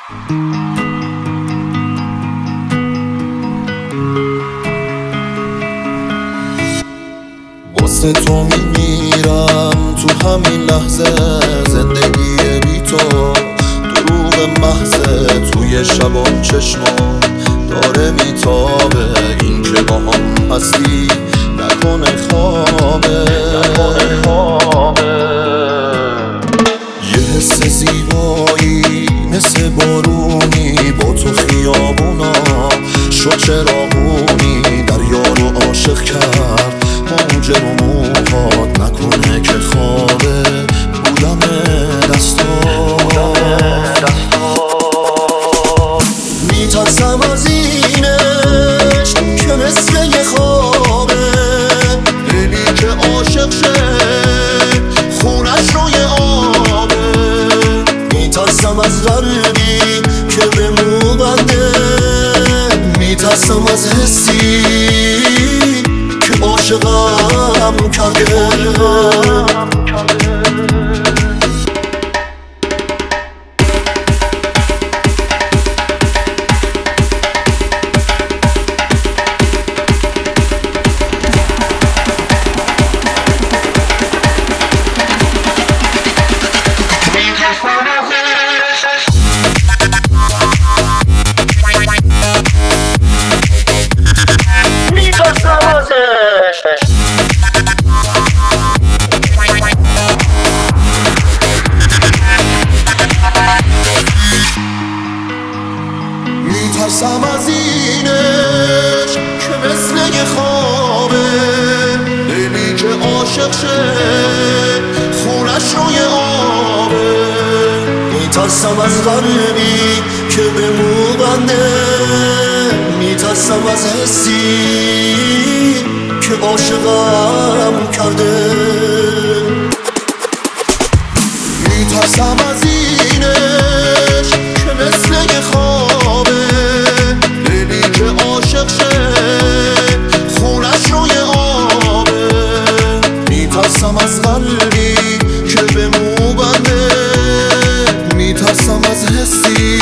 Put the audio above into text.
واسه تو میمیرم تو همین لحظه، زندگی بی تو دروغ محضه. توی شبان چشمام داره میتابه، این که با هم هستی نکنه خوابه. یه حس زیبایی مثل بارونی با تو خیابونا شد چراغونی، دریا رو عاشق کرد موج رو موهات، نکنه که خوابه بودم دستات. میترسم از اینش که مثل یه خوابه، دلی که عاشق شه خونش روی آبه. میترسم از قلبی که به مو بنده، میترسم از حسی که عاشقم کرده. میترسم از اینش که مثل یه خوابه، دلی که عاشق شه خونش روی آبه. میترسم از قلبی که به مو بنده، میترسم از حسی که عاشقم کرده. میترسم از اینش که مثل یه خوابه، دلی که عاشق شه خونش روی آبه. میترسم از قلبی که به مو بنده، میترسم از حسی